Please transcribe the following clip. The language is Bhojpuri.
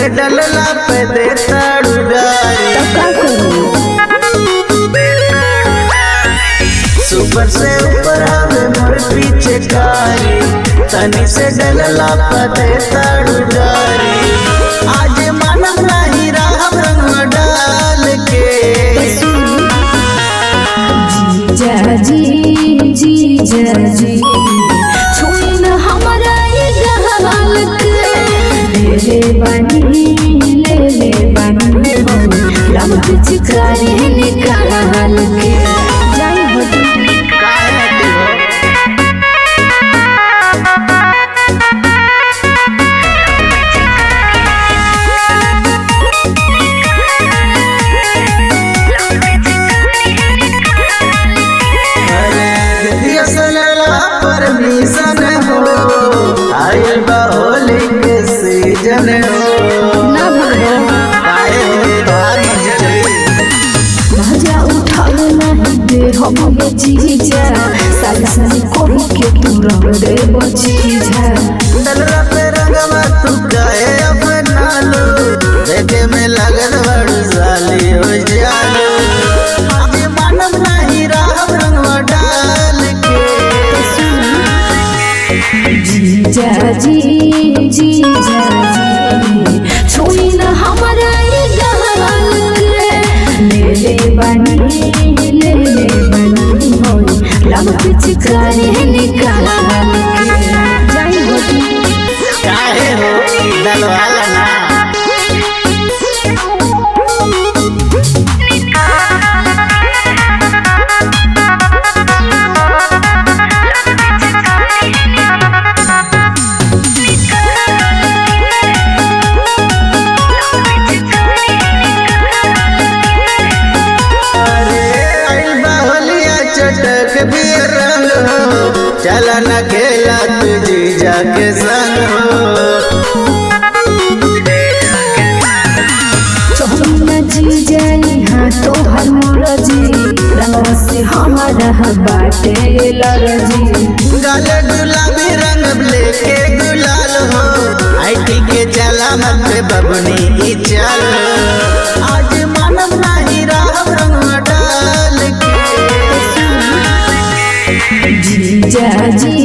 से डलला पे देता डुगारी। सुपर से ऊपर आवे मोर पीछे कारी, तनी से डलला पे देता डुगारी। आज मानव नहीं रहा रंग डाल के। जीजा जी छुई न हमारा ये गहाल के। ले बानी लम पिचकारी निकाल के। जाई होती परमिशन हो आयल बा होली के सीजन हो। ना भगो काहे हो तोहार मर्जी चली। मजा उठावे नहीं दे हम ये जीजा। साली साली कोई के तू रंग दे बचीजा। डलरा पे रंगवा तू काहे अपना लो, देखे में लगन बड़ू साली हो जालो। आज मानव नहीं रहा रंगवा डाल के। जीजा जी छुई न हमारा ये गहाल के। ले बानी होई लम पिचकारी निकाल के। जाई होती काहे हो डलवाला ना। चटक भी रंग हो चला न खेला तुझी जाके संग हो। चोहना जी जाई हाँ तो हर मोरजी रंग से हमारा बाटे लरजी। गाले गुलाबी रंग लेके गुलाल हो आईटी के चला मत बबनी चल। आज मानव नहीं रहा रंग डाल के। जीजा जी